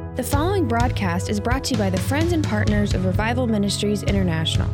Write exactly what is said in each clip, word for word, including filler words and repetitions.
The following broadcast is brought to you by the friends and partners of Revival Ministries International.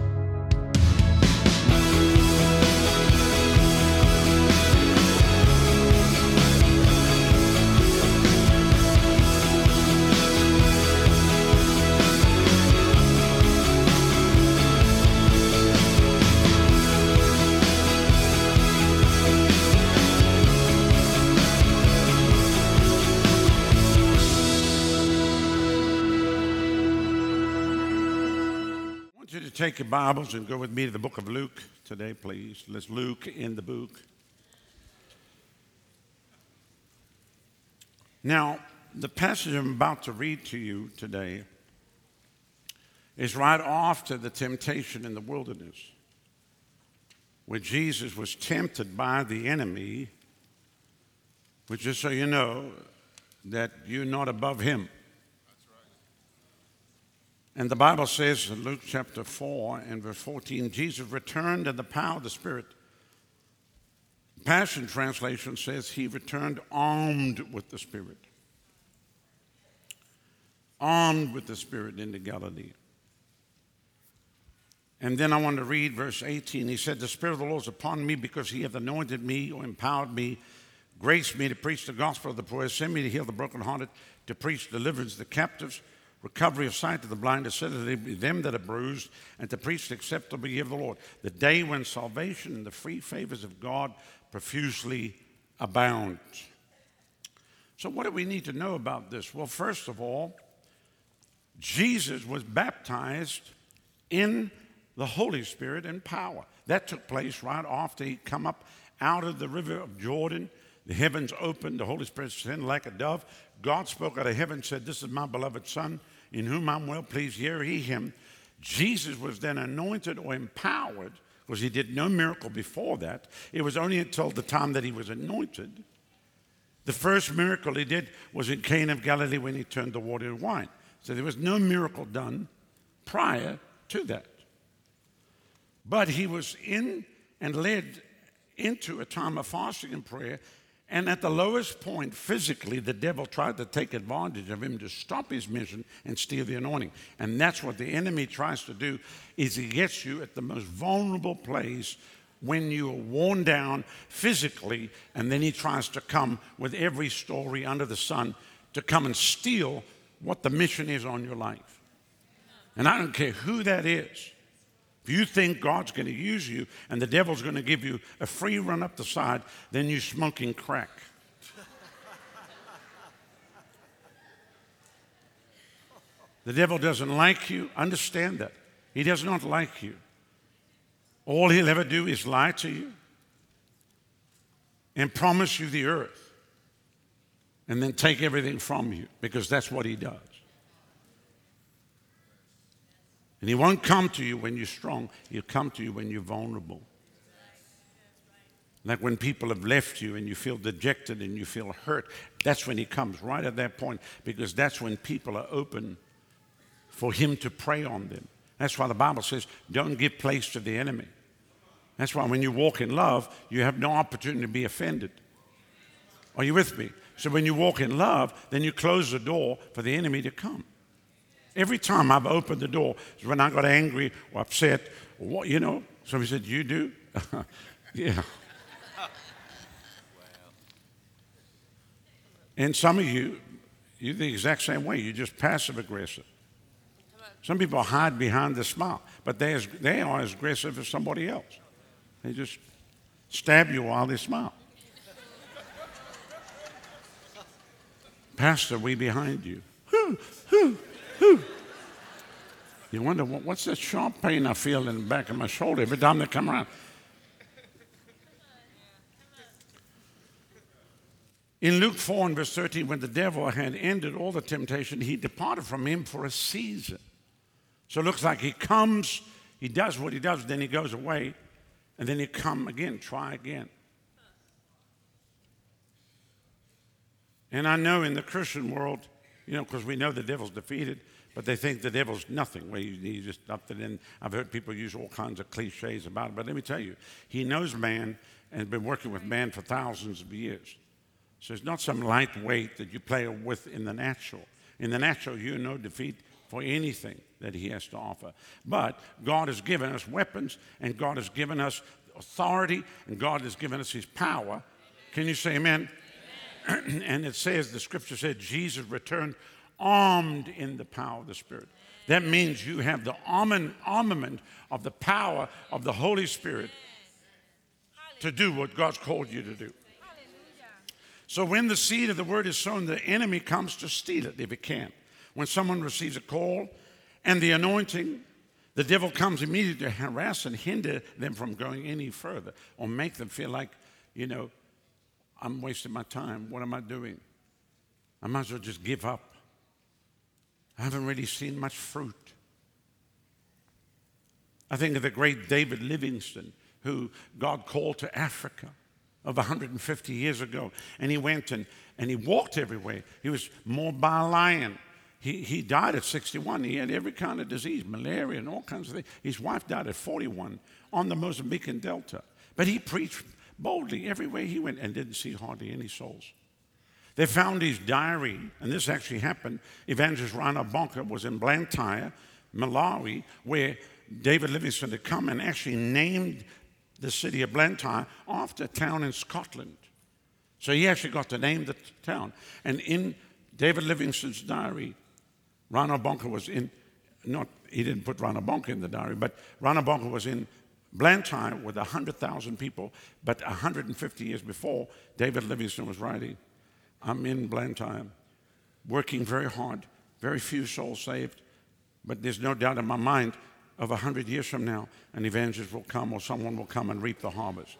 Take your Bibles and go with me to the book of Luke today, please. Let's Luke in the book. Now, the passage I'm about to read to you today is right after the temptation in the wilderness, where Jesus was tempted by the enemy, which just so you know that you're not above him. And the Bible says in Luke chapter four and verse fourteen, Jesus returned in the power of the Spirit. Passion Translation says he returned armed with the Spirit. Armed with the Spirit into Galilee. And then I want to read verse eighteen. He said, the Spirit of the Lord is upon me because he hath anointed me or empowered me, graced me to preach the gospel of the poor, sent me to heal the brokenhearted, to preach deliverance to the captives, recovery of sight to the blind, to set at them that are bruised, and to preach the acceptable year of the Lord, the day when salvation and the free favors of God profusely abound. So what do we need to know about this? Well, first of all, Jesus was baptized in the Holy Spirit and power. That took place right after he come up out of the river of Jordan. The heavens opened, the Holy Spirit descended like a dove. God spoke out of heaven and said, this is my beloved Son, in whom I'm well pleased, hear ye him. Jesus was then anointed or empowered, because he did no miracle before that. It was only until the time that he was anointed. The first miracle he did was in Cana of Galilee when he turned the water to wine. So there was no miracle done prior to that. But he was in and led into a time of fasting and prayer. And at the lowest point, physically, the devil tried to take advantage of him to stop his mission and steal the anointing. And that's what the enemy tries to do, is he gets you at the most vulnerable place when you are worn down physically, and then he tries to come with every story under the sun to come and steal what the mission is on your life. And I don't care who that is. If you think God's going to use you and the devil's going to give you a free run up the side, then you're smoking crack. The devil doesn't like you. Understand that. He does not like you. All he'll ever do is lie to you and promise you the earth and then take everything from you, because that's what he does. And he won't come to you when you're strong. He'll come to you when you're vulnerable. Like when people have left you and you feel dejected and you feel hurt, that's when he comes, right at that point, because that's when people are open for him to prey on them. That's why the Bible says, don't give place to the enemy. That's why when you walk in love, you have no opportunity to be offended. Are you with me? So when you walk in love, then you close the door for the enemy to come. Every time I've opened the door is when I got angry or upset, or what, you know. Somebody said, you do? Yeah. And some of you, you're the exact same way. You're just passive aggressive. Some people hide behind the smile, but they, as, they are as aggressive as somebody else. They just stab you while they smile. Pastor, we behind you. Whew, whew. You wonder, what's that sharp pain I feel in the back of my shoulder every time they come around? In Luke four and verse thirteen, when the devil had ended all the temptation, he departed from him for a season. So it looks like he comes, he does what he does, then he goes away, and then he come again, try again. And I know in the Christian world, you know, because we know the devil's defeated, but they think the devil's nothing. Well, he's just up there. And I've heard people use all kinds of cliches about it. But let me tell you, he knows man and has been working with man for thousands of years. So it's not some lightweight that you play with in the natural. In the natural, you're no defeat for anything that he has to offer. But God has given us weapons, and God has given us authority, and God has given us his power. Can you say amen? Amen. And it says, the scripture said, Jesus returned armed in the power of the Spirit. That means you have the armament of the power of the Holy Spirit to do what God's called you to do. So when the seed of the word is sown, the enemy comes to steal it if it can. When someone receives a call and the anointing, the devil comes immediately to harass and hinder them from going any further, or make them feel like, you know, I'm wasting my time. What am I doing? I might as well just give up. I haven't really seen much fruit. I think of the great David Livingstone, who God called to Africa of one hundred fifty years ago. And he went and, and he walked everywhere. He was mauled by a lion. He, he died at sixty-one. He had every kind of disease, malaria and all kinds of things. His wife died at forty-one on the Mozambican Delta. But he preached boldly everywhere he went and didn't see hardly any souls. They found his diary, and this actually happened. Evangelist Reinhard Bonnke was in Blantyre, Malawi, where David Livingstone had come and actually named the city of Blantyre after a town in Scotland. So he actually got to name the t- town. And in David Livingstone's diary, Reinhard Bonnke was in, not, he didn't put Reinhard Bonnke in the diary, but Reinhard Bonnke was in Blantyre with one hundred thousand people, but one hundred fifty years before, David Livingstone was writing, I'm in Blantyre, working very hard, very few souls saved, but there's no doubt in my mind of one hundred years from now, an evangelist will come or someone will come and reap the harvest.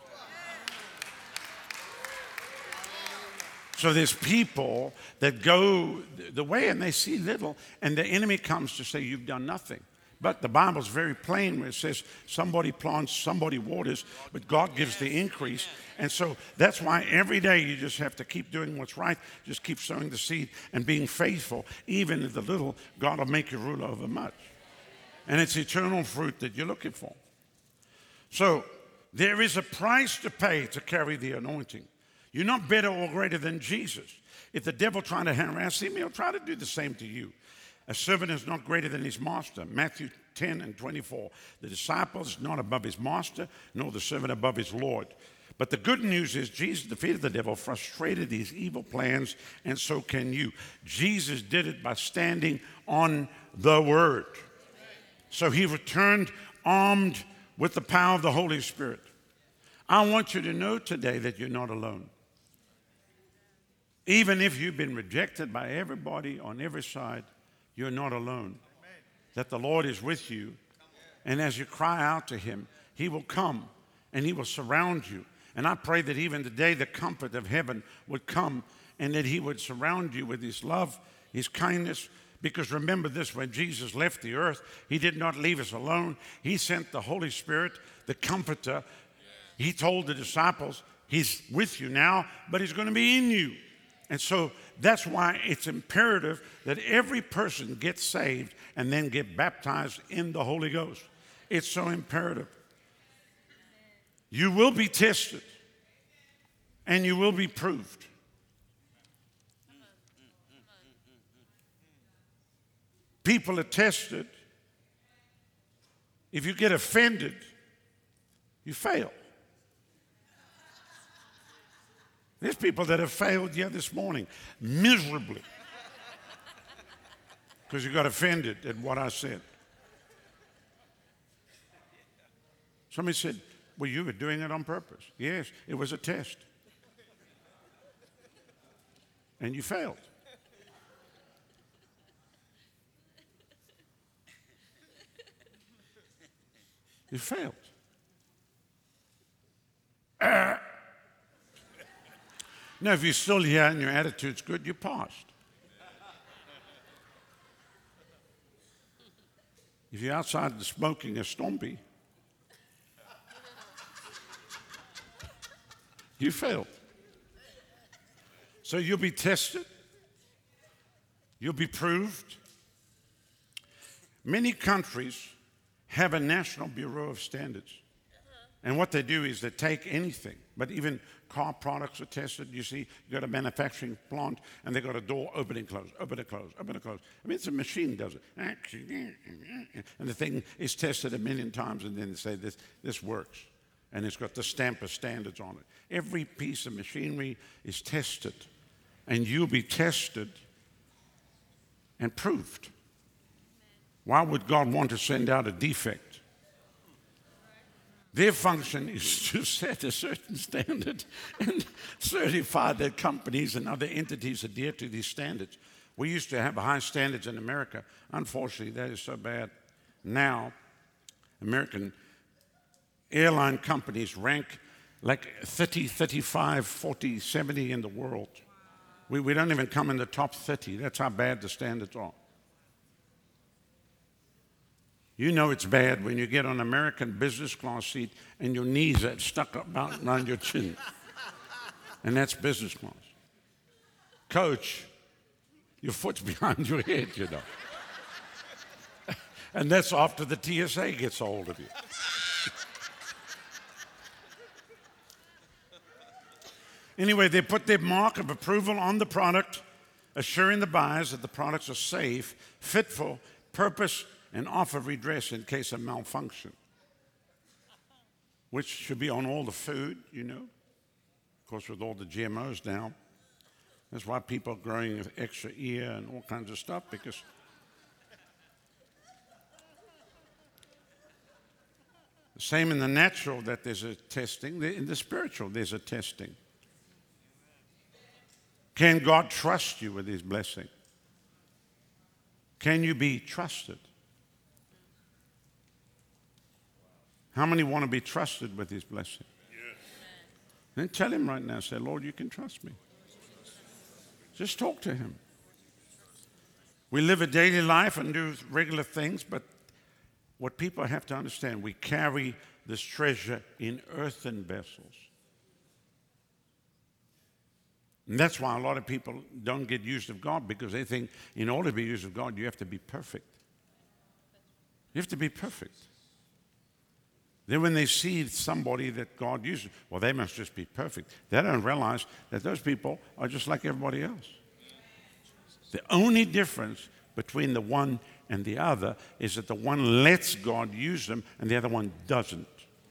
So there's people that go the way and they see little, and the enemy comes to say, you've done nothing. But the Bible's very plain where it says somebody plants, somebody waters, but God gives the increase. And so that's why every day you just have to keep doing what's right. Just keep sowing the seed and being faithful. Even if the little, God will make you ruler over much. And it's eternal fruit that you're looking for. So there is a price to pay to carry the anointing. You're not better or greater than Jesus. If the devil trying to harass him, he'll try to do the same to you. A servant is not greater than his master. Matthew ten and twenty-four. The disciple is not above his master, nor the servant above his Lord. But the good news is Jesus defeated the devil, frustrated his evil plans, and so can you. Jesus did it by standing on the word. So he returned armed with the power of the Holy Spirit. I want you to know today that you're not alone. Even if you've been rejected by everybody on every side, you're not alone. That the Lord is with you. And as you cry out to him, he will come and he will surround you. And I pray that even today the comfort of heaven would come and that he would surround you with his love, his kindness. Because remember this, when Jesus left the earth, he did not leave us alone. He sent the Holy Spirit, the Comforter. He told the disciples, he's with you now, but he's going to be in you. And so that's why it's imperative that every person gets saved and then get baptized in the Holy Ghost. It's so imperative. You will be tested and you will be proved. People are tested. If you get offended, you fail. There's people that have failed here this morning miserably because you got offended at what I said. Somebody said, well, you were doing it on purpose. Yes, it was a test. And you failed. You failed. Uh, now, if you're still here and your attitude's good, you passed. If you're outside smoking a stompy, you failed. So you'll be tested. You'll be proved. Many countries have a National Bureau of Standards. And what they do is they take anything, but even car products are tested. You see, you got a manufacturing plant, and they got a door open and close, open and close, open and close. I mean, it's a machine does it. And the thing is tested a million times, and then they say this, this works. And it's got the stamp of standards on it. Every piece of machinery is tested, and you'll be tested and proved. Why would God want to send out a defect? Their function is to set a certain standard and certify that companies and other entities adhere to these standards. We used to have high standards in America. Unfortunately, that is so bad. Now, American airline companies rank like thirty, thirty-five, forty, seventy in the world. We, we don't even come in the top thirty. That's how bad the standards are. You know it's bad when you get on an American business class seat and your knees are stuck up around your chin. And that's business class. Coach, your foot's behind your head, you know. And that's after the T S A gets a hold of you. Anyway, they put their mark of approval on the product, assuring the buyers that the products are safe, fit for purpose, and offer redress in case of malfunction, which should be on all the food, you know. Of course, with all the G M Os now, that's why people are growing extra ear and all kinds of stuff, because the same in the natural that there's a testing, in the spiritual there's a testing. Can God trust you with His blessing? Can you be trusted? How many want to be trusted with His blessing? Yes. Then tell Him right now, say, Lord, you can trust me. Just talk to Him. We live a daily life and do regular things, but what people have to understand, we carry this treasure in earthen vessels. And that's why a lot of people don't get used of God, because they think in order to be used of God, you have to be perfect. You have to be perfect. Then when they see somebody that God uses, well, they must just be perfect. They don't realize that those people are just like everybody else. The only difference between the one and the other is that the one lets God use them and the other one doesn't.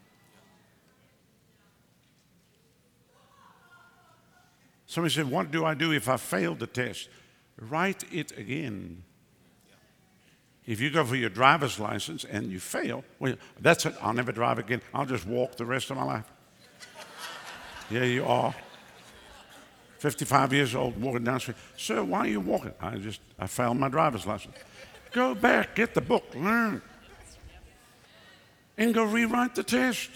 Somebody said, what do I do if I fail the test? Write it again. If you go for your driver's license and you fail, well, that's it. I'll never drive again. I'll just walk the rest of my life. Here you are, fifty-five years old, walking down the street. Sir, why are you walking? I just, I failed my driver's license. Go back, get the book, learn, and go rewrite the test.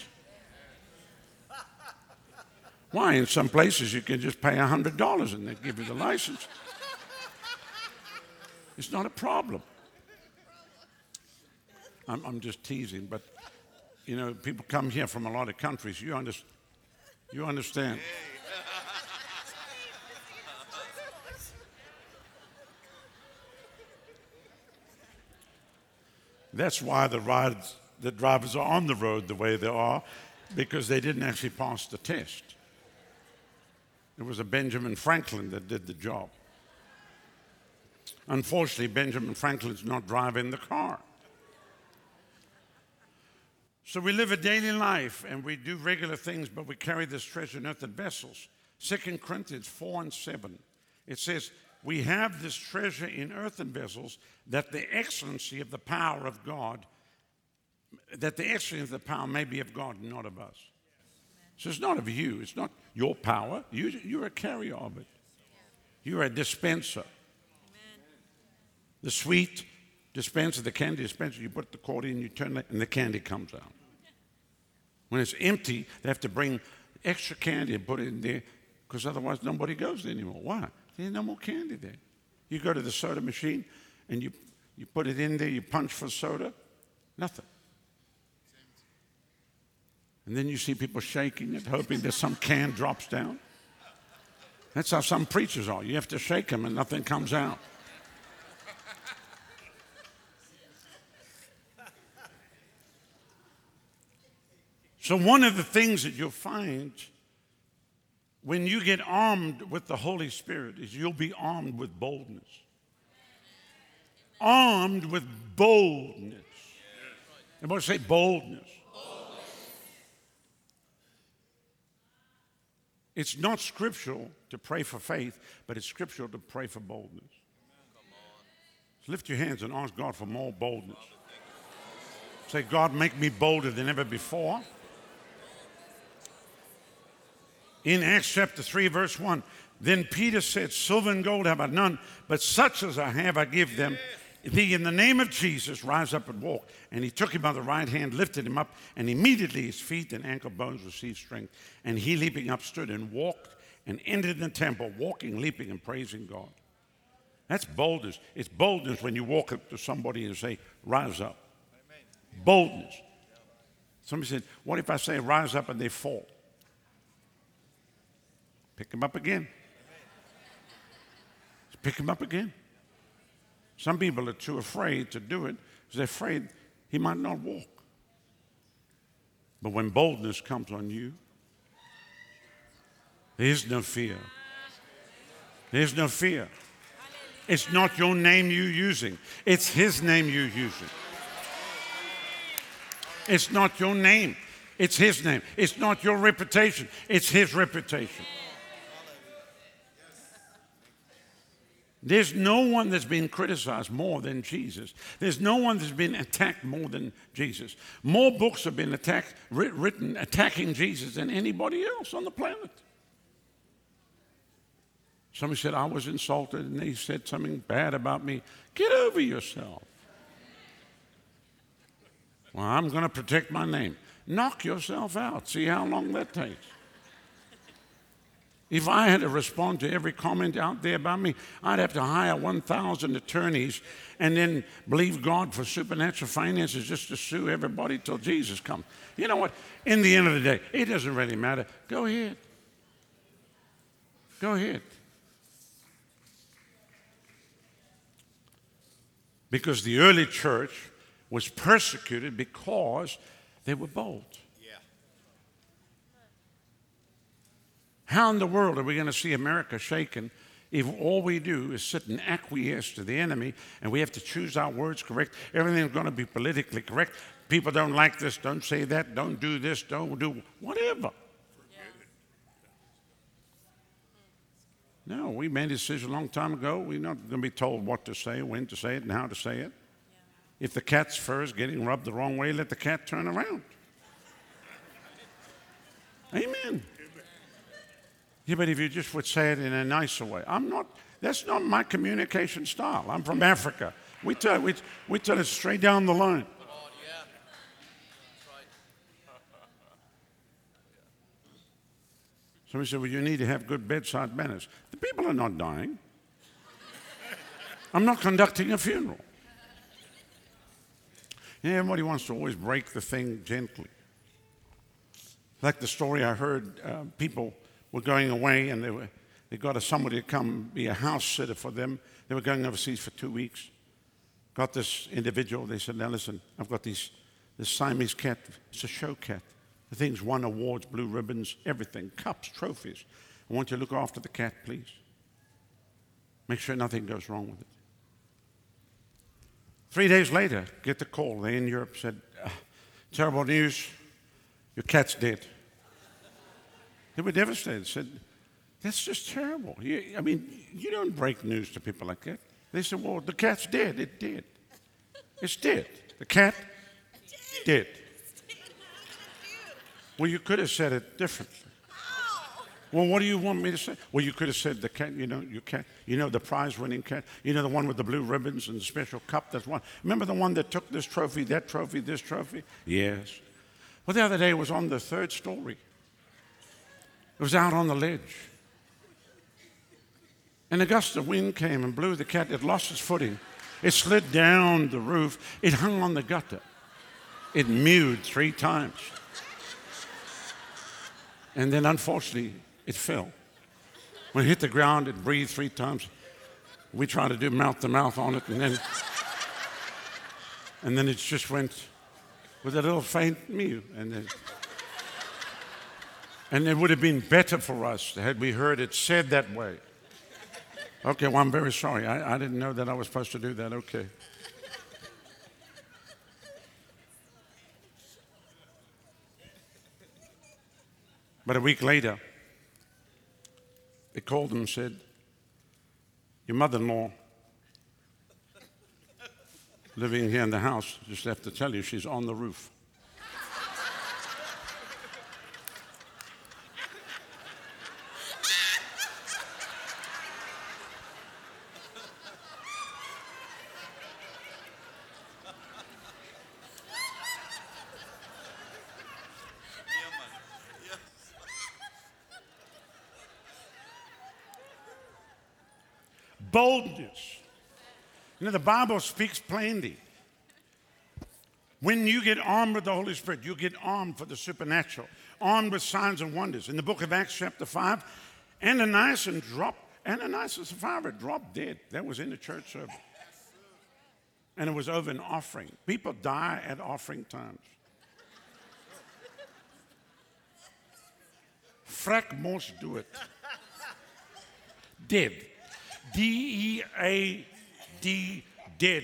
Why? In some places you can just pay one hundred dollars and they give you the license. It's not a problem. I'm, I'm just teasing, but, you know, people come here from a lot of countries. You, under, you understand. That's why the rides, the drivers are on the road the way they are, because they didn't actually pass the test. It was a Benjamin Franklin that did the job. Unfortunately, Benjamin Franklin's not driving the car. So we live a daily life and we do regular things, but we carry this treasure in earthen vessels. Second Corinthians four and seven, it says, we have this treasure in earthen vessels, that the excellency of the power of God, that the excellency of the power may be of God, not of us. So it's not of you. It's not your power. You, you're a carrier of it. You're a dispenser. The sweet dispenser, the candy dispenser, you put the quarter in, you turn it, and the candy comes out. When it's empty, they have to bring extra candy and put it in there, because otherwise nobody goes there anymore. Why? There's no more candy there. You go to the soda machine and you, you put it in there, you punch for soda, nothing. And then you see people shaking it, hoping that some can drops down. That's how some preachers are. You have to shake them and nothing comes out. So one of the things that you'll find when you get armed with the Holy Spirit is you'll be armed with boldness. Armed with boldness. Everybody say boldness. It's not scriptural to pray for faith, but it's scriptural to pray for boldness. So lift your hands and ask God for more boldness. Say, God, make me bolder than ever before. In Acts chapter three, verse one, then Peter said, silver and gold have I none, but such as I have I give them. Thee, in the name of Jesus, rise up and walk. And he took him by the right hand, lifted him up, and immediately his feet and ankle bones received strength. And he, leaping up, stood and walked and entered the temple, walking, leaping, and praising God. That's boldness. It's boldness when you walk up to somebody and say, rise up. Amen. Boldness. Somebody said, what if I say rise up and they fall? Pick them up again. Pick him up again. Some people are too afraid to do it because they're afraid he might not walk. But when boldness comes on you, there's no fear. There's no fear. It's not your name you're using. It's his name you're using. It's not your name. It's his name. It's not your reputation. It's his reputation. There's no one that's been criticized more than Jesus. There's no one that's been attacked more than Jesus. More books have been attacked, written attacking Jesus than anybody else on the planet. Somebody said, I was insulted and they said something bad about me. Get over yourself. Well, I'm going to protect my name. Knock yourself out. See how long that takes. If I had to respond to every comment out there about me, I'd have to hire one thousand attorneys and then believe God for supernatural finances just to sue everybody till Jesus comes. You know what? In the end of the day, it doesn't really matter. Go ahead. Go ahead. Because the early church was persecuted because they were bold. How in the world are we going to see America shaken if all we do is sit and acquiesce to the enemy and we have to choose our words correct? Everything's going to be politically correct. People don't like this, don't say that, don't do this, don't do whatever. No, we made a decision a long time ago. We're not going to be told what to say, when to say it, and how to say it. If the cat's fur is getting rubbed the wrong way, let the cat turn around. Amen. Yeah, but if you just would say it in a nicer way. I'm not, that's not my communication style. I'm from Africa. We tell, we, we tell it straight down the line. Somebody said, well, you need to have good bedside manners. The people are not dying. I'm not conducting a funeral. Yeah, everybody wants to always break the thing gently. Like the story I heard, uh, people were going away and they were they got a, somebody to come be a house sitter for them. They were going overseas for two weeks. Got this individual. They said, now listen, I've got these, this Siamese cat. It's a show cat. The thing's won awards, blue ribbons, everything, cups, trophies. I want you to look after the cat, please. Make sure nothing goes wrong with it. Three days later, get the call. They in Europe said, uh, terrible news, your cat's dead. They were devastated. Said, that's just terrible. You, I mean, you don't break news to people like that. They said, well, the cat's dead. It did. It's dead. The cat dead. Well, you could have said it differently. Well, what do you want me to say? Well, you could have said the cat, you know, your cat, you know, the prize-winning cat, you know, the one with the blue ribbons and the special cup. That's one. Remember the one that took this trophy, that trophy, this trophy? Yes. Well, the other day it was on the third story. It was out on the ledge. And a gust of wind came and blew the cat. It lost its footing. It slid down the roof. It hung on the gutter. It mewed three times. And then, unfortunately, it fell. When it hit the ground, it breathed three times. We tried to do mouth-to-mouth on it, and then, and then it just went with a little faint mew. And then, And it would have been better for us had we heard it said that way. Okay, well, I'm very sorry. I, I didn't know that I was supposed to do that. Okay. But a week later, they called him and said, your mother-in-law living here in the house, just have to tell you, she's on the roof. Boldness. You know, the Bible speaks plainly. When you get armed with the Holy Spirit, you get armed for the supernatural, armed with signs and wonders. In the book of Acts chapter five, Ananias and dropped, Ananias and Sapphira dropped dead. That was in the church service. And it was over an offering. People die at offering times. Frack most do it. Dead. D E A D, dead.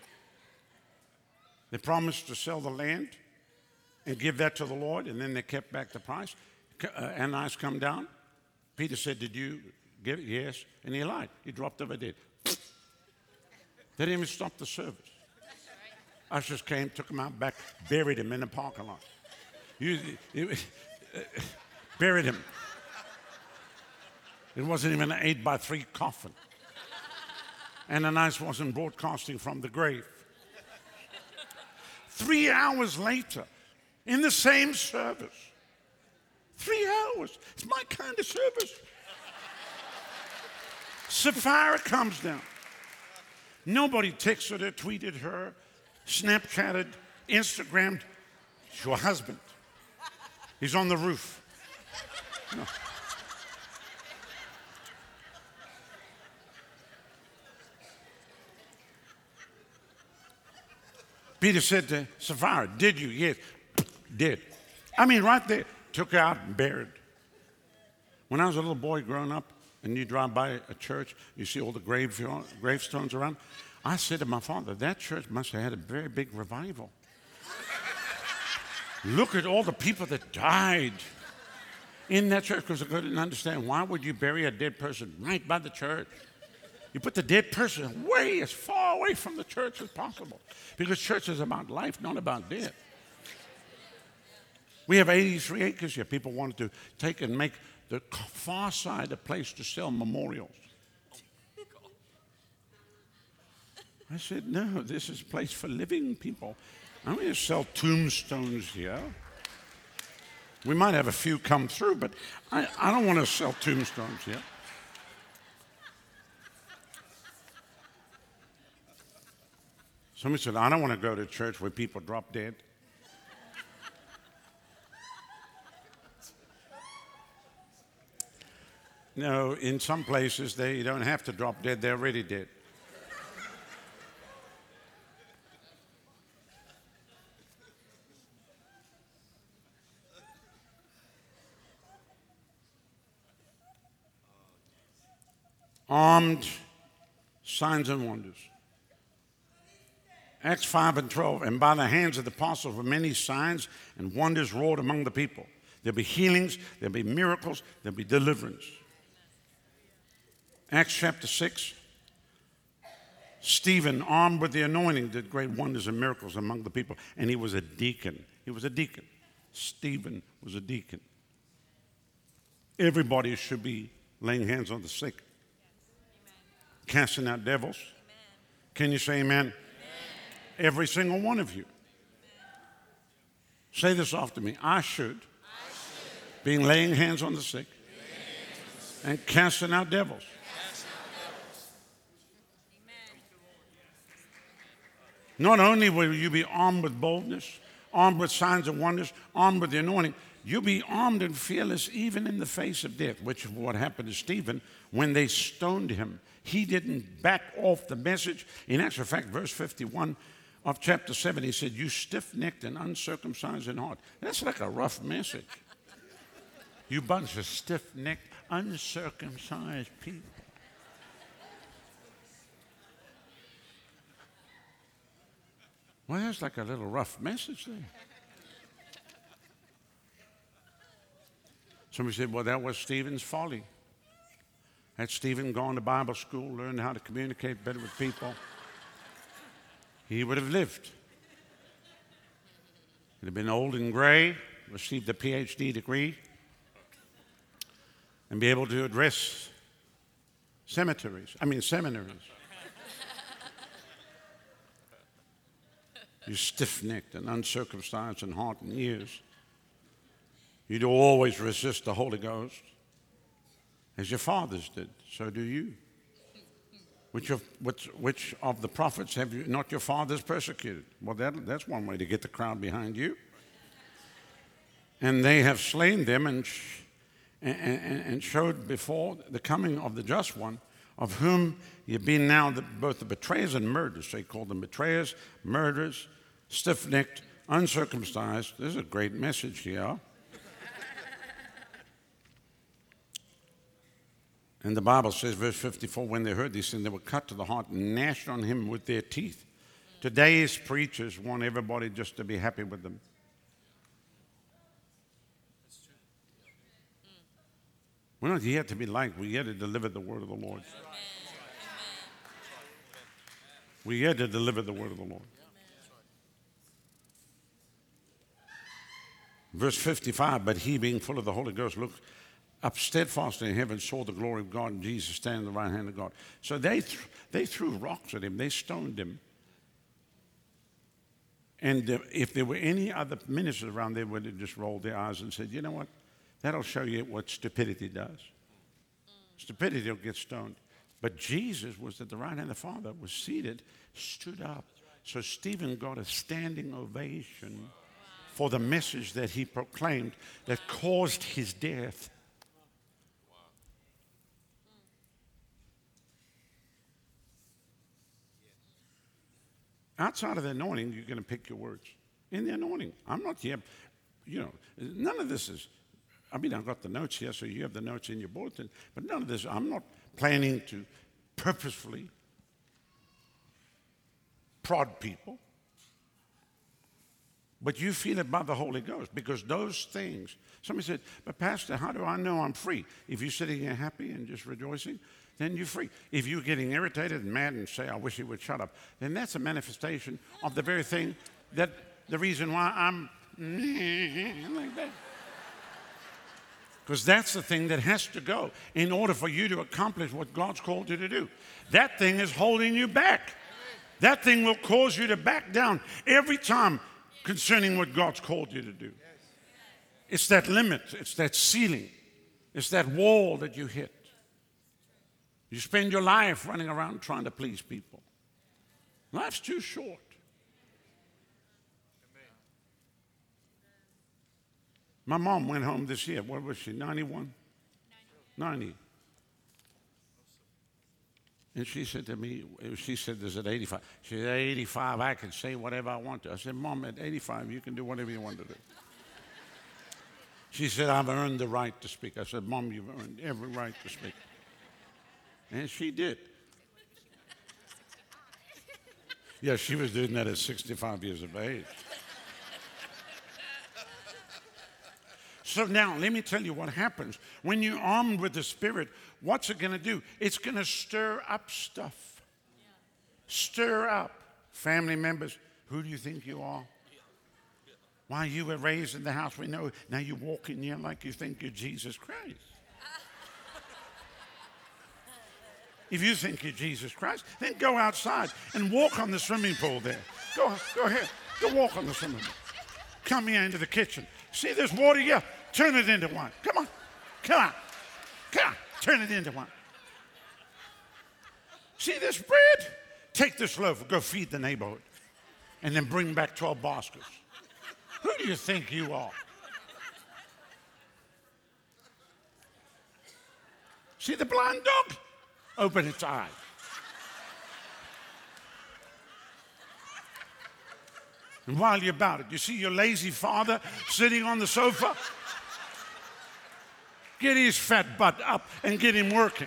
They promised to sell the land and give that to the Lord, and then they kept back the price. Uh, Ananias come down. Peter said, did you give it? Yes. And he lied. He dropped over dead. They didn't even stop the service. Ushers came, took him out back, buried him in the parking lot. You, you, uh, buried him. It wasn't even an eight by three coffin. Ananias wasn't broadcasting from the grave. Three hours later, in the same service, three hours, it's my kind of service. Sapphira comes down. Nobody texted her, tweeted her, Snapchatted, Instagrammed. It's your husband. He's on the roof. No. Peter said to Sapphira, did you? Yes, did. I mean, right there, took her out and buried. When I was a little boy growing up, and you drive by a church, you see all the grave, gravestones around, I said to my father, that church must have had a very big revival. Look at all the people that died in that church, because I couldn't understand, why would you bury a dead person right by the church? You put the dead person way as far away from the church as possible, because church is about life, not about death. We have eighty-three acres here. People wanted to take and make the far side a place to sell memorials. I said, no, this is a place for living people. I'm going to sell tombstones here. We might have a few come through, but I, I don't want to sell tombstones here. Somebody said, I don't want to go to church where people drop dead. No, in some places they don't have to drop dead, they're already dead. Armed signs and wonders. Acts five and twelve, and by the hands of the apostles were many signs and wonders wrought among the people. There'll be healings, there'll be miracles, there'll be deliverance. Acts chapter six, Stephen, armed with the anointing, did great wonders and miracles among the people, and he was a deacon. He was a deacon. Stephen was a deacon. Everybody should be laying hands on the sick, casting out devils. Can you say amen? Every single one of you. Say this after me. I should, I should. be laying hands on the sick and casting out devils. Cast out devils. Not only will you be armed with boldness, armed with signs and wonders, armed with the anointing, you'll be armed and fearless even in the face of death, which is what happened to Stephen when they stoned him. He didn't back off the message. In actual fact, verse fifty-one of chapter seven, he said, you stiff-necked and uncircumcised in heart. That's like a rough message. You bunch of stiff-necked, uncircumcised people. Well, that's like a little rough message there. Somebody said, well, that was Stephen's folly. Had Stephen gone to Bible school, learned how to communicate better with people, he would have lived. He'd have been old and gray, received a P H D degree, and be able to address cemeteries, I mean seminaries. You stiff-necked and uncircumcised in heart and ears. You do always resist the Holy Ghost, as your fathers did. So do you. Which of, which, which of the prophets have you, not your fathers persecuted? Well, that, that's one way to get the crowd behind you. And they have slain them and, sh- and, and, and showed before the coming of the just one, of whom you've been now the, both the betrayers and murderers. So he called them betrayers, murderers, stiff-necked, uncircumcised. This is a great message here. And the Bible says, verse fifty-four, when they heard these things, they were cut to the heart and gnashed on him with their teeth. Today's preachers want everybody just to be happy with them. We're not here to be liked. We're here to deliver the word of the Lord. We're here to deliver the word of the Lord. Verse fifty-five, but he, being full of the Holy Ghost, looked up steadfastly in heaven, saw the glory of God and Jesus standing at the right hand of God. So they, th- they threw rocks at him. They stoned him. And uh, if there were any other ministers around, they would have just rolled their eyes and said, you know what? That'll show you what stupidity does. Stupidity will get stoned. But Jesus was at the right hand of the Father, was seated, stood up. So Stephen got a standing ovation for the message that he proclaimed that caused his death. Outside of the anointing, you're going to pick your words. In the anointing. I'm not here, you know, none of this is, I mean, I've got the notes here, so you have the notes in your bulletin, but none of this, I'm not planning to purposefully prod people. But you feel it by the Holy Ghost, because those things, somebody said, but Pastor, how do I know I'm free? If you're sitting here happy and just rejoicing, then you're free. If you're getting irritated and mad and say, I wish he would shut up, then that's a manifestation of the very thing that, the reason why I'm like that. Because that's the thing that has to go in order for you to accomplish what God's called you to do. That thing is holding you back. That thing will cause you to back down every time concerning what God's called you to do. It's that limit. It's that ceiling. It's that wall that you hit. You spend your life running around trying to please people. Life's too short. My mom went home this year. What was she, ninety-one? ninety. And she said to me, she said, this at eighty-five. She said, at eighty-five, I can say whatever I want to. I said, Mom, at eighty-five, you can do whatever you want to do. She said, I've earned the right to speak. I said, Mom, you've earned every right to speak. And she did. Yeah, she was doing that at sixty-five years of age. So now, let me tell you what happens. When you're armed with the Spirit, what's it going to do? It's going to stir up stuff. Yeah. Stir up family members. Who do you think you are? Why, you were raised in the house we know. Now you walk in here like you think you're Jesus Christ. If you think you're Jesus Christ, then go outside and walk on the swimming pool there. Go, go ahead. Go walk on the swimming pool. Come here into the kitchen. See this water here? Turn it into wine. Come on. Come on. Come on. Turn it into wine. See this bread? Take this loaf. Go feed the neighborhood. And then bring back twelve baskets. Who do you think you are? See the blind dog? Open its eye. And while you're about it, you see your lazy father sitting on the sofa? Get his fat butt up and get him working.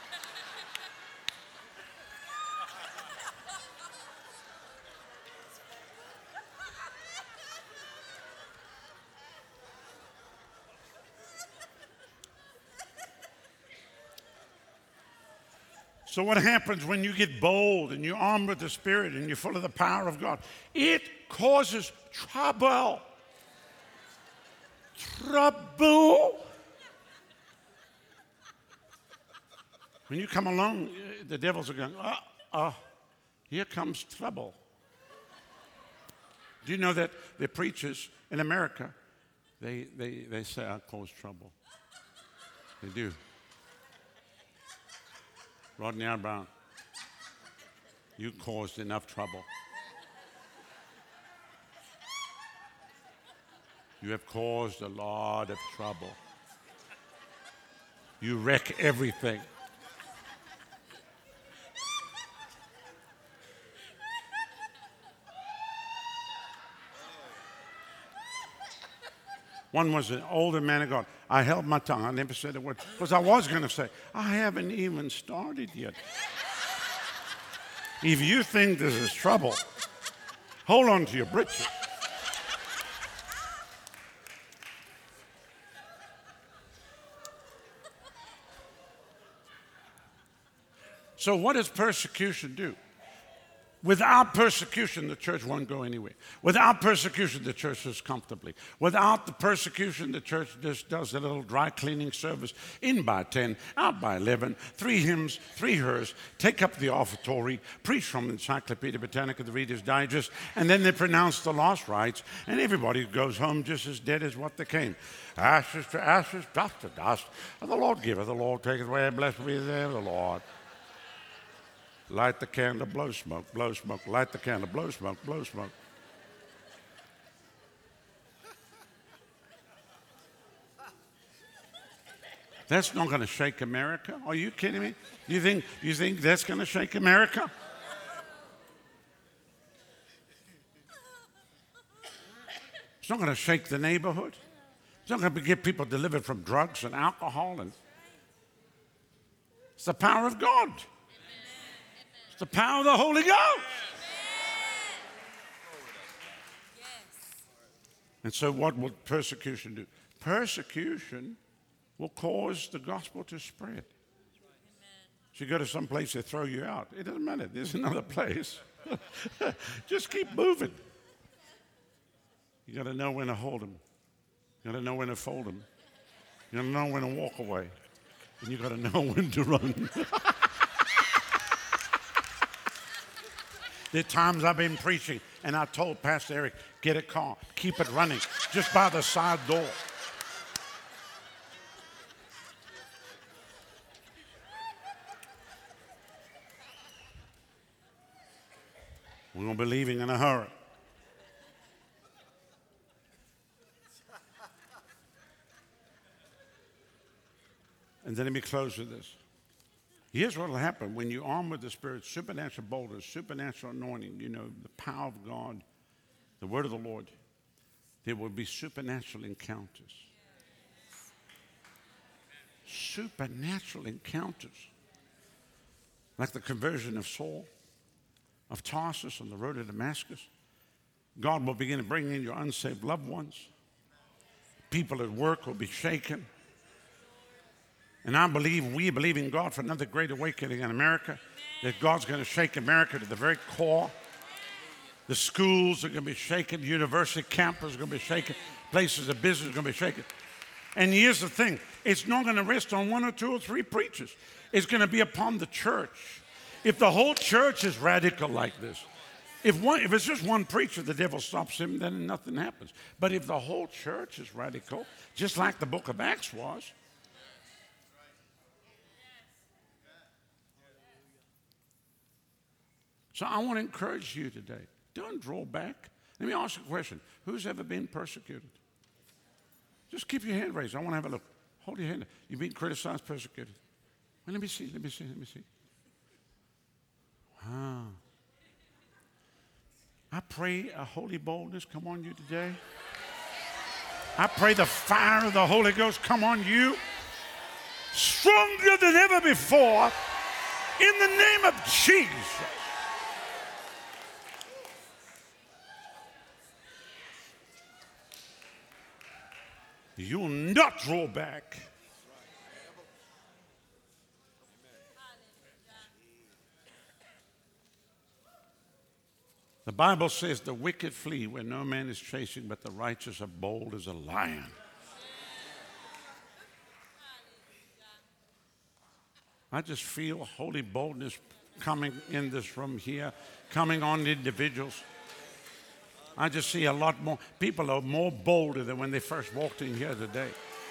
So what happens when you get bold and you're armed with the Spirit and you're full of the power of God? It causes trouble. Trouble. When you come along, the devils are going, oh, oh, here comes trouble. Do you know that the preachers in America, they, they, they say, I cause trouble. They do. Rodney Brown, you caused enough trouble. You have caused a lot of trouble. You wreck everything. One was an older man of God. I held my tongue. I never said a word. Because I was going to say, I haven't even started yet. If you think this is trouble, hold on to your britches. So what does persecution do? Without persecution, the church won't go anywhere. Without persecution, the church is comfortably. Without the persecution, the church just does a little dry cleaning service, in by ten, out by eleven, three hymns, three hers, take up the offertory, preach from the Encyclopedia Britannica, the Reader's Digest, and then they pronounce the last rites, and everybody goes home just as dead as what they came. Ashes to ashes, dust to dust. The Lord giveth, the Lord taketh away, blessed be the name of the Lord. Light the candle, blow smoke, blow smoke. Light the candle, blow smoke, blow smoke. That's not going to shake America. Are you kidding me? You think, you think that's going to shake America? It's not going to shake the neighborhood. It's not going to get people delivered from drugs and alcohol. And it's the power of God. The power of the Holy Ghost. Yes. And so what will persecution do? Persecution will cause the gospel to spread. Amen. So you go to some place, they throw you out. It doesn't matter. There's another place. Just keep moving. You got to know when to hold them. You got to know when to fold them. You got to know when to walk away. And you got to know when to run. There are times I've been preaching, and I told Pastor Eric, get a car, keep it running, just by the side door. We're going to be leaving in a hurry. And then let me close with this. Here's what will happen when you arm with the Spirit, supernatural boldness, supernatural anointing, you know, the power of God, the word of the Lord. There will be supernatural encounters. Supernatural encounters. Like the conversion of Saul, of Tarsus on the road to Damascus. God will begin to bring in your unsaved loved ones. People at work will be shaken. And I believe, we believe in God for another great awakening in America, that God's going to shake America to the very core. The schools are going to be shaken. University campuses are going to be shaken. Places of business are going to be shaken. And here's the thing. It's not going to rest on one or two or three preachers. It's going to be upon the church. If the whole church is radical like this, if, one, if it's just one preacher, the devil stops him, then nothing happens. But if the whole church is radical, just like the book of Acts was, so I want to encourage you today. Don't draw back. Let me ask you a question. Who's ever been persecuted? Just keep your hand raised. I want to have a look. Hold your hand. You've been criticized, persecuted. Well, let me see. Let me see. Let me see. Wow. I pray a holy boldness come on you today. I pray the fire of the Holy Ghost come on you. stronger than ever before, in the name of Jesus. You will not draw back. The Bible says the wicked flee where no man is chasing, but the righteous are bold as a lion. I just feel holy boldness coming in this room here, coming on individuals. I just see a lot more. People are more bolder than when they first walked in here today.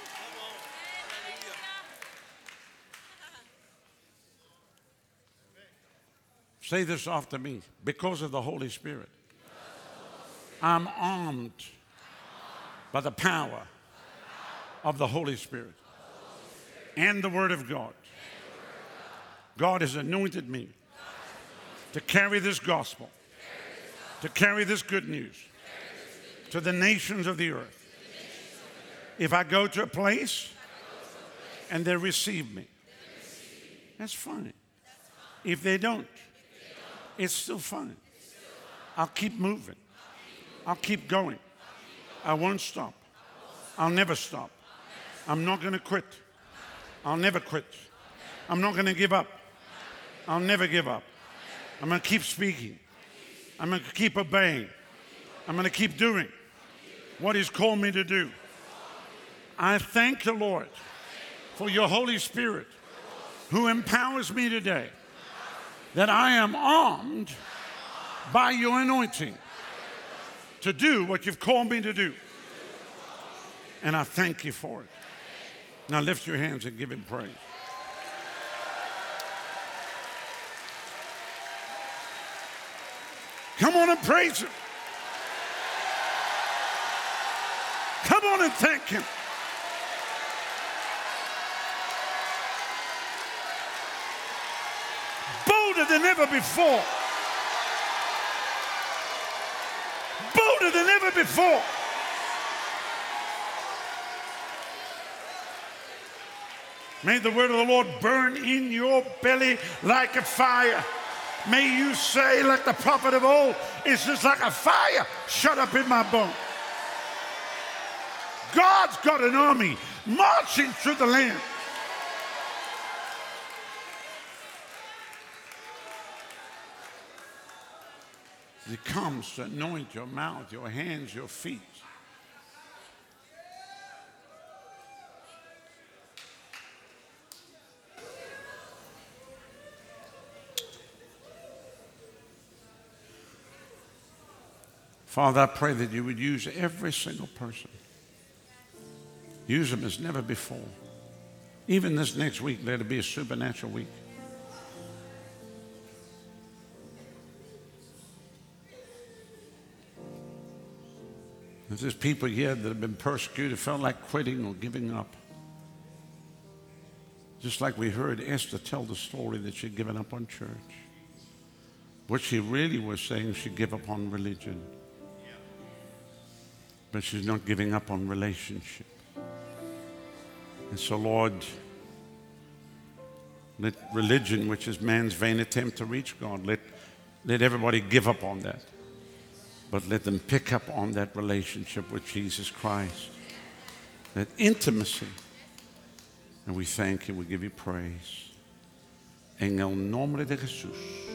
Say this after me. Because of the Holy Spirit, I'm armed by the power of the Holy Spirit and the Word of God. God has anointed me to carry this gospel, to carry this good news to the nations of the earth. If I go to a place and they receive me, that's fine. If they don't, it's still fine. I'll keep moving. I'll keep going. I won't stop. I'll never stop. I'm not going to quit. I'll never quit. I'm not going to give up. I'll never give up. I'm going to keep speaking. I'm going to keep obeying. I'm going to keep doing what He's called me to do. I thank the Lord for your Holy Spirit who empowers me today, that I am armed by your anointing to do what you've called me to do. And I thank you for it. Now lift your hands and give Him praise. Come on and praise Him. Come on and thank Him. Bolder than ever before. Bolder than ever before. May the word of the Lord burn in your belly like a fire. May you say, like the prophet of old, it's just like a fire shut up in my bone. God's got an army marching through the land. He comes to anoint your mouth, your hands, your feet. Father, I pray that you would use every single person. Use them as never before. Even this next week, let it be a supernatural week. If there's people here that have been persecuted, felt like quitting or giving up, just like we heard Esther tell the story that she'd given up on church. What she really was saying, she'd give up on religion. But she's not giving up on relationship. And so, Lord, let religion, which is man's vain attempt to reach God, let, let everybody give up on that. But let them pick up on that relationship with Jesus Christ, that intimacy. And we thank you, we give you praise. En el nombre de Jesús.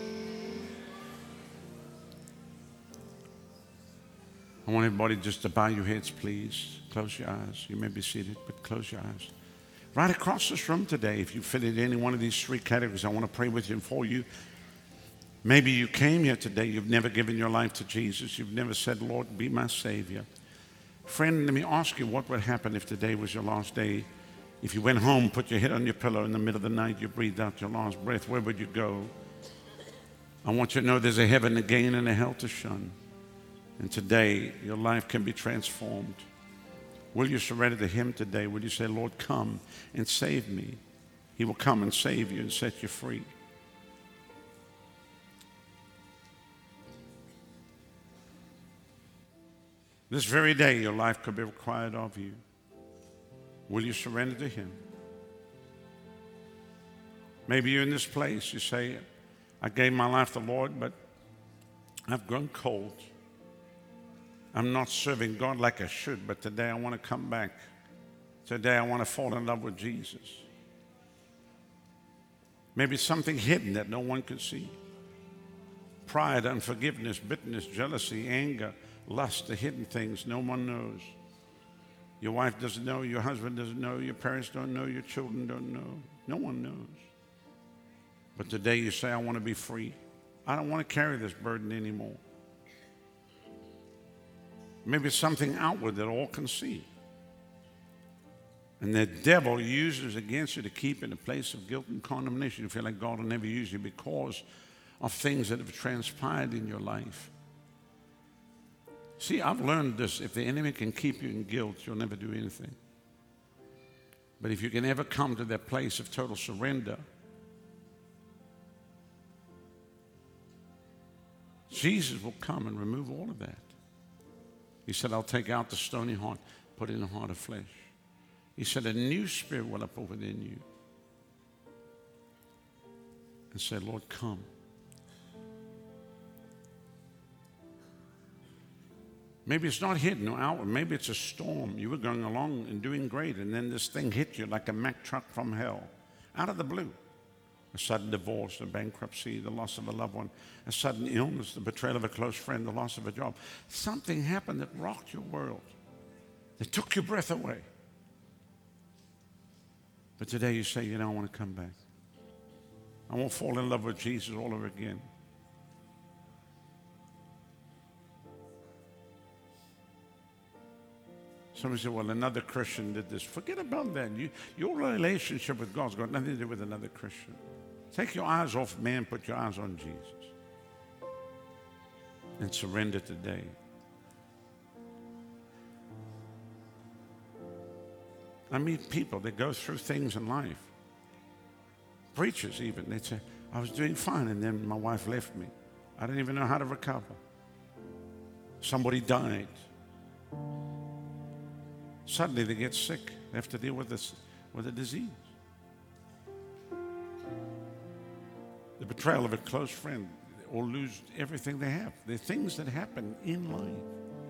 I want everybody just to bow your heads, please. Close your eyes. You may be seated, but close your eyes. Right across this room today, if you fit in any one of these three categories, I want to pray with you and for you. Maybe you came here today, you've never given your life to Jesus. You've never said, Lord, be my Savior. Friend, let me ask you, what would happen if today was your last day? If you went home, put your head on your pillow in the middle of the night, you breathed out your last breath, where would you go? I want you to know there's a heaven to gain and a hell to shun. And today, your life can be transformed. Will you surrender to Him today? Will you say, Lord, come and save me? He will come and save you and set you free. This very day, your life could be required of you. Will you surrender to Him? Maybe you're in this place, you say, I gave my life to the Lord, but I've grown cold. I'm not serving God like I should, but today I want to come back. Today I want to fall in love with Jesus. Maybe something hidden that no one can see. Pride, unforgiveness, bitterness, jealousy, anger, lust, the hidden things no one knows. Your wife doesn't know, your husband doesn't know, your parents don't know, your children don't know. No one knows. But today you say, I want to be free. I don't want to carry this burden anymore. Maybe it's something outward that all can see. And the devil uses against you to keep in a place of guilt and condemnation. You feel like God will never use you because of things that have transpired in your life. See, I've learned this. If the enemy can keep you in guilt, you'll never do anything. But if you can ever come to that place of total surrender, Jesus will come and remove all of that. He said, I'll take out the stony heart, put in a heart of flesh. He said, a new spirit will up within you. And said, Lord, come. Maybe it's not hidden or outward. Maybe it's a storm. You were going along and doing great, and then this thing hit you like a Mack truck from hell, out of the blue. A sudden divorce, a bankruptcy, the loss of a loved one, a sudden illness, the betrayal of a close friend, the loss of a job. Something happened that rocked your world, that took your breath away. But today you say, you know, I want to come back. I won't fall in love with Jesus all over again. Somebody said, well, another Christian did this. Forget about that. You, your relationship with God's got nothing to do with another Christian. Take your eyes off man, put your eyes on Jesus. And surrender today. I meet people that go through things in life. Preachers even. They say, I was doing fine and then my wife left me. I didn't even know how to recover. Somebody died. Suddenly they get sick. They have to deal with this, with a disease. The betrayal of a close friend, or lose everything they have. They're things that happen in life.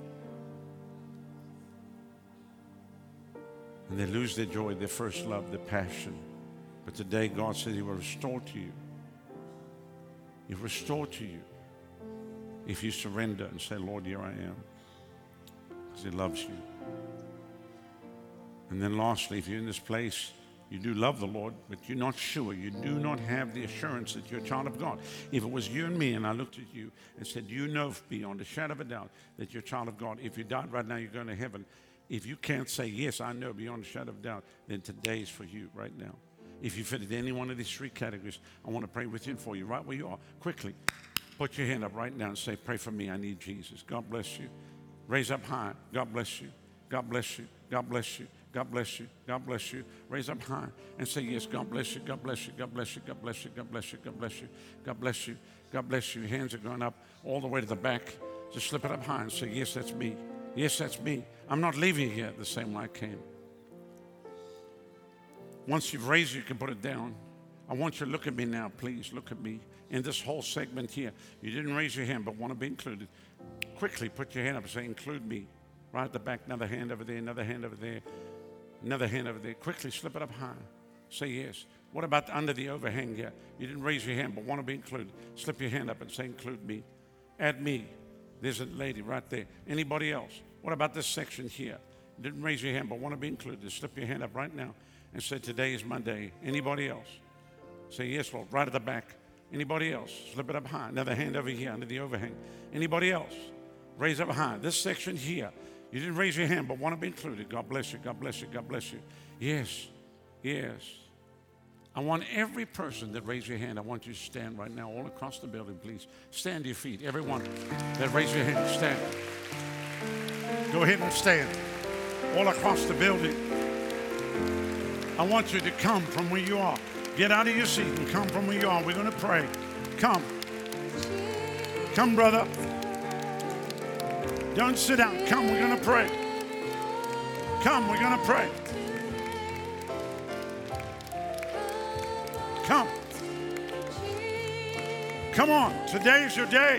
And they lose their joy, their first love, their passion. But today God says He will restore to you. He will restore to you if you surrender and say, Lord, here I am. Because He loves you. And then lastly, if you're in this place, you do love the Lord, but you're not sure. You do not have the assurance that you're a child of God. If it was you and me and I looked at you and said, you know beyond a shadow of a doubt that you're a child of God. If you died right now, you're going to heaven. If you can't say, yes, I know beyond a shadow of doubt, then today is for you right now. If you fit into any one of these three categories, I want to pray with you and for you right where you are. Quickly, put your hand up right now and say, pray for me. I need Jesus. God bless you. Raise up high. God bless you. God bless you. God bless you. God bless you. God bless you. Raise up high and say, yes, God bless you. God bless you. God bless you. God bless you. God bless you. God bless you. God bless you. God bless you. Your hands are going up all the way to the back. Just slip it up high and say, yes, that's me. Yes, that's me. I'm not leaving here the same way I came. Once you've raised it, you can put it down. I want you to look at me now, please. Look at me. In this whole segment here, you didn't raise your hand but want to be included. Quickly put your hand up and say, include me. Right at the back, another hand over there, another hand over there. Another hand over there. Quickly slip it up high. Say yes. What about under the overhang here? You didn't raise your hand but want to be included. Slip your hand up and say, include me. Add me. There's a lady right there. Anybody else? What about this section here? You didn't raise your hand but want to be included. Slip your hand up right now and say, today is my day. Anybody else? Say, yes, Lord. Right at the back. Anybody else? Slip it up high. Another hand over here under the overhang. Anybody else? Raise up high. This section here. You didn't raise your hand, but want to be included. God bless you. God bless you. God bless you. Yes. Yes. I want every person that raised your hand, I want you to stand right now all across the building, please. Stand to your feet. Everyone that raised your hand, stand. Go ahead and stand all across the building. I want you to come from where you are. Get out of your seat and come from where you are. We're going to pray. Come. Come, brother. Don't sit down. Come, we're going to pray. Come, we're going to pray. Come. Come on, today's your day.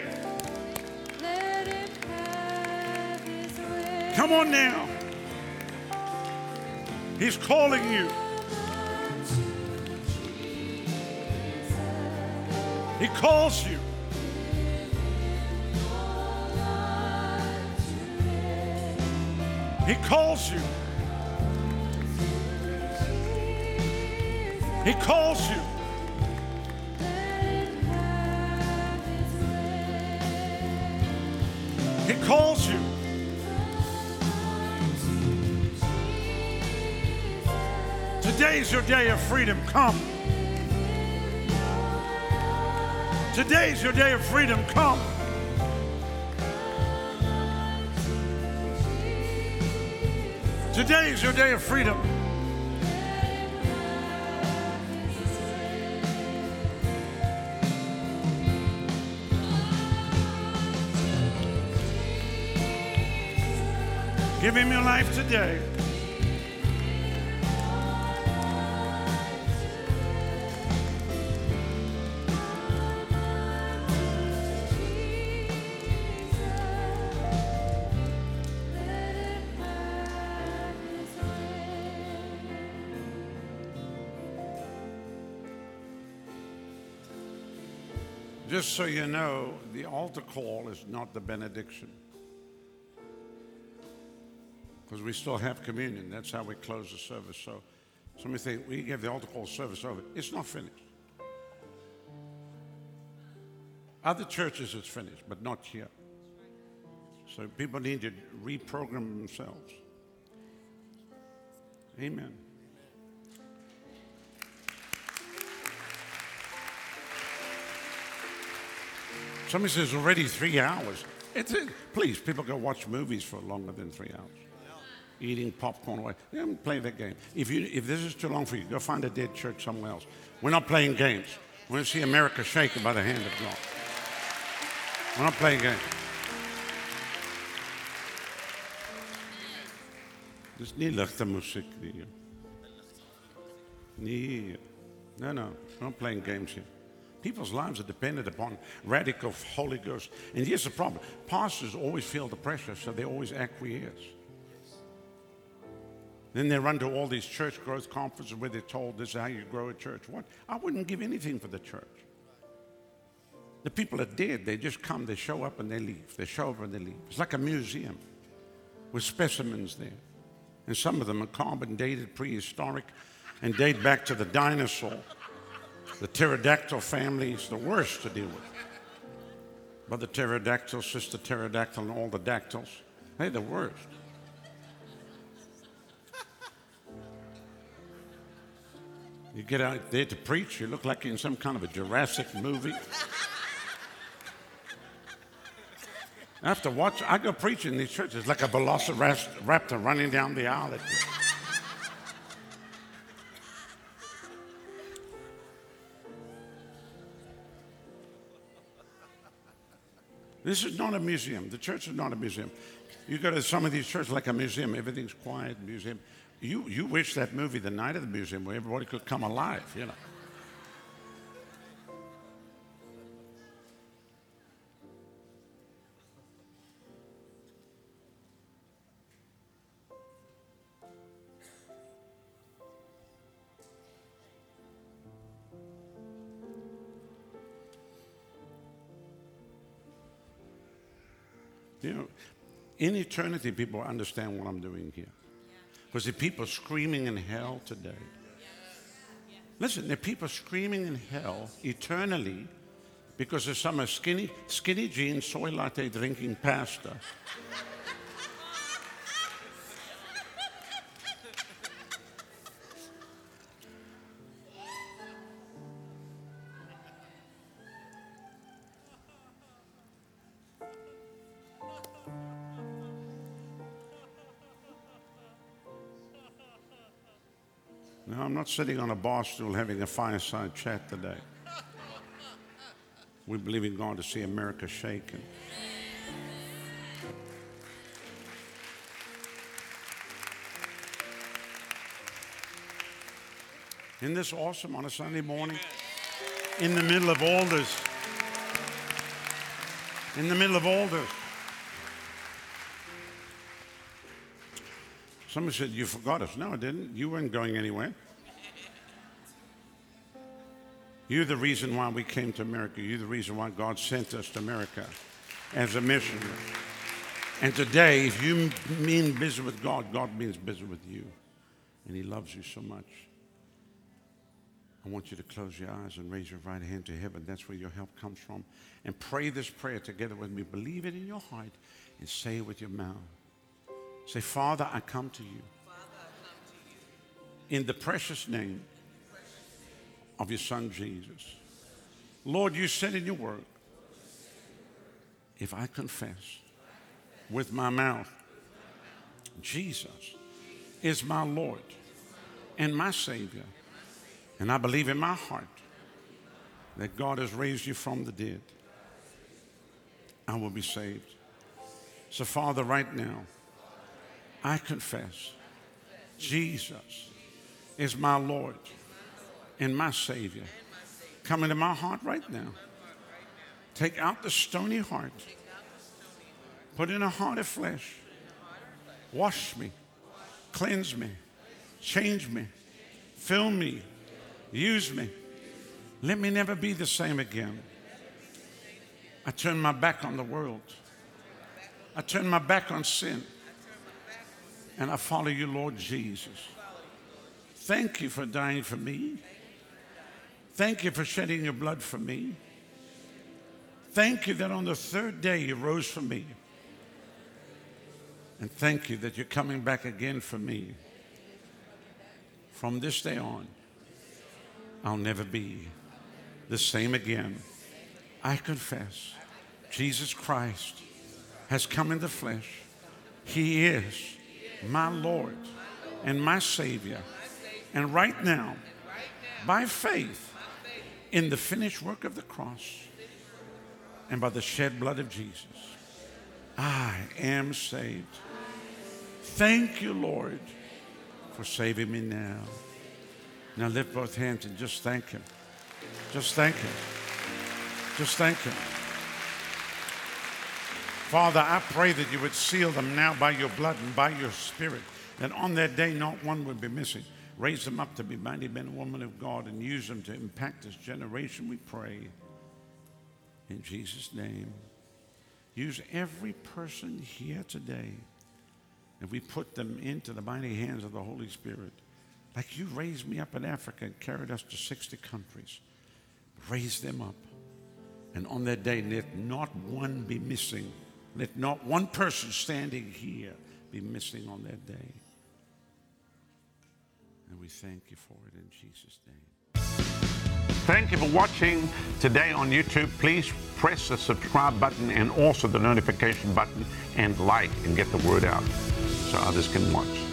Come on now. He's calling you. He calls you. He calls you. He calls you. He calls you. Today is your day of freedom. Come. Today is your day of freedom. Come. Today is your day of freedom. Give him your life today. Just so you know, the altar call is not the benediction. Because we still have communion. That's how we close the service. So somebody think, we give the altar call service over. It's not finished. Other churches it's finished, but not here. So people need to reprogram themselves. Amen. Somebody says already three hours. It's a, please, people go watch movies for longer than three hours. Eating popcorn away. They don't play that game. If you if this is too long for you, go find a dead church somewhere else. We're not playing games. We're going to see America shaken by the hand of God. We're not playing games. Dis nie ligte musiek nie. Nee. No, no. We're not playing games here. People's lives are dependent upon radical Holy Ghost. And here's the problem. Pastors always feel the pressure, so they always acquiesce. Then they run to all these church growth conferences where they're told this is how you grow a church. What? I wouldn't give anything for the church. The people are dead. They just come, they show up and they leave. They show up and they leave. It's like a museum with specimens there. And some of them are carbon dated, prehistoric, and date back to the dinosaur. The pterodactyl family is the worst to deal with. But the pterodactyl, sister pterodactyl, and all the dactyls, they're the worst. You get out there to preach, you look like you're in some kind of a Jurassic movie. I have to watch, I go preaching in these churches like a velociraptor running down the aisle. This is not a museum. The church is not a museum. You go to some of these churches like a museum. Everything's quiet, museum. You, you wish that movie, The Night of the Museum, where everybody could come alive, you know. You know, in eternity, people understand what I'm doing here. Because there are people screaming in hell today. Listen, there are people screaming in hell eternally because there's some skinny, skinny jeans, soy latte drinking pastor. No, I'm not sitting on a bar stool having a fireside chat today. We believe in God to see America shaken. Isn't this awesome on a Sunday morning? In the middle of all this In the middle of all this. Somebody said, you forgot us. No, I didn't. You weren't going anywhere. You're the reason why we came to America. You're the reason why God sent us to America as a missionary. And today, if you mean business with God, God means business with you. And he loves you so much. I want you to close your eyes and raise your right hand to heaven. That's where your help comes from. And pray this prayer together with me. Believe it in your heart and say it with your mouth. Say, Father, I come to you. In the precious name of your Son, Jesus. Lord, you said in your word, if I confess with my mouth, Jesus is my Lord and my Savior, and I believe in my heart that God has raised you from the dead, I will be saved. So, Father, right now, I confess Jesus is my Lord and my Savior. Come into my heart right now. Take out the stony heart. Put in a heart of flesh. Wash me. Cleanse me. Change me. Fill me. Use me. Let me never be the same again. I turn my back on the world. I turn my back on sin. And I follow you, Lord Jesus. Thank you for dying for me. Thank you for shedding your blood for me. Thank you that on the third day you rose for me. And thank you that you're coming back again for me. From this day on, I'll never be the same again. I confess Jesus Christ has come in the flesh. He is my Lord and my Savior. And right now, by faith in the finished work of the cross and by the shed blood of Jesus, I am saved. Thank you, Lord, for saving me now. Now lift both hands and just thank him. Just thank him. Just thank him. Father, I pray that you would seal them now by your blood and by your spirit, that on that day not one would be missing. Raise them up to be mighty men and women of God and use them to impact this generation, we pray. In Jesus' name. Use every person here today, and we put them into the mighty hands of the Holy Spirit. Like you raised me up in Africa and carried us to sixty countries. Raise them up. And on that day, let not one be missing. Let not one person standing here be missing on that day. And we thank you for it in Jesus' name. Thank you for watching today on YouTube. Please press the subscribe button and also the notification button and like and get the word out so others can watch.